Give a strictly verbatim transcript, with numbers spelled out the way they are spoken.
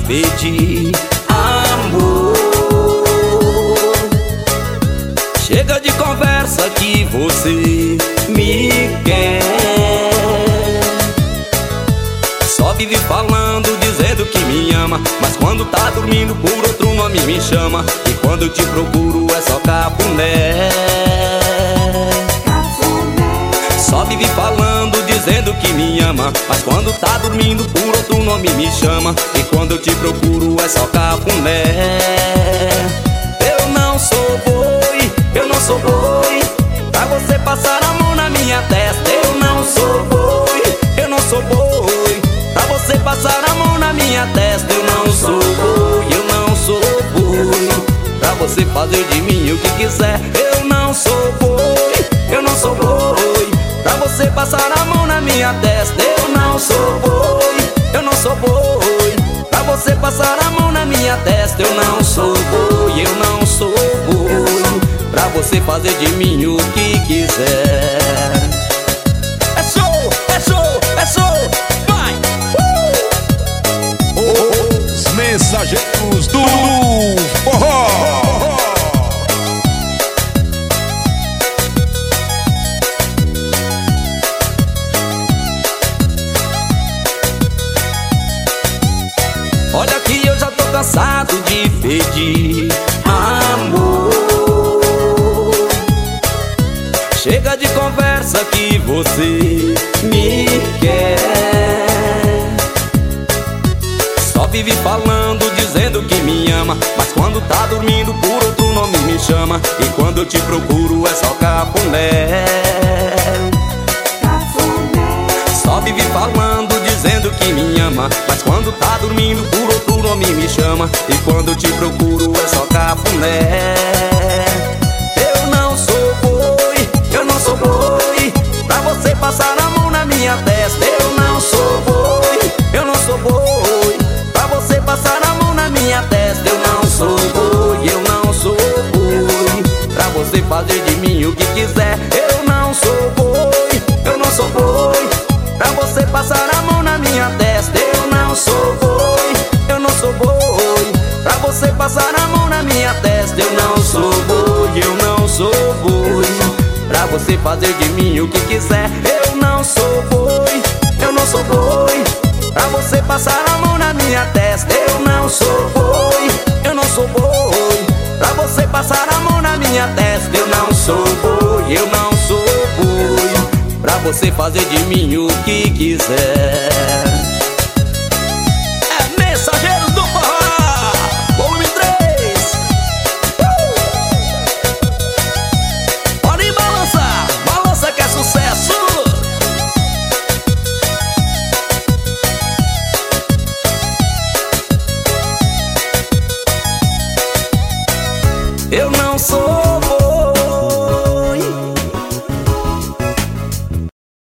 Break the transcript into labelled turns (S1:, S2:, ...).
S1: pedir amor. Chega de conversa que você me quer. Só vive falando, dizendo que me ama, mas quando tá dormindo por outro nome me chama. E quando eu te procuro é só cafuné. Só vive falando, dizendo que me ama, mas quando tá dormindo por outro nome me chama. E quando eu te procuro é só cafuné. Eu não sou boi, eu não sou boi pra você passar a mão na minha testa. Eu não sou boi, eu não sou boi pra você passar a mão na minha testa. Eu não sou boi, eu não sou boi pra você fazer de mim o que quiser. Eu não sou boi, eu não sou boi pra você passar a mão na minha testa. Eu não sou boi, eu não sou boi pra você passar a mão na minha testa. Eu não sou boi, eu não sou boi pra você fazer de mim o que quiser. É show, é show, é show, vai!
S2: Uh! Os mensageiros do forró.
S1: Olha que eu já tô cansado de pedir amor. Chega de conversa que você me quer. Só vive falando, dizendo que me ama, mas quando tá dormindo por outro nome me chama. E quando eu te procuro é só cafuné. Só vive falando, dizendo que me ama, mas quando tá dormindo por outro nome me chama. E quando eu te procuro é só cafuné. Eu não sou boi, eu não sou boi pra você passar a mão na minha testa. Eu não sou boi, eu não sou boi pra você passar a mão na minha testa. Eu não sou boi, eu não sou boi pra você fazer de mim o que quiser. Eu não sou boi, eu não sou boi pra você passar a mão na minha testa. Eu não sou boi, eu não sou boi pra você passar a mão na minha testa. Eu não sou boi, eu não sou boi pra você fazer de mim o que quiser. Eu não sou boi, eu não sou boi pra você passar a mão na minha testa. Eu não sou boi, eu não sou boi pra você passar a mão na minha testa. Eu não sou boi, eu não sou boi pra você fazer de mim o que quiser.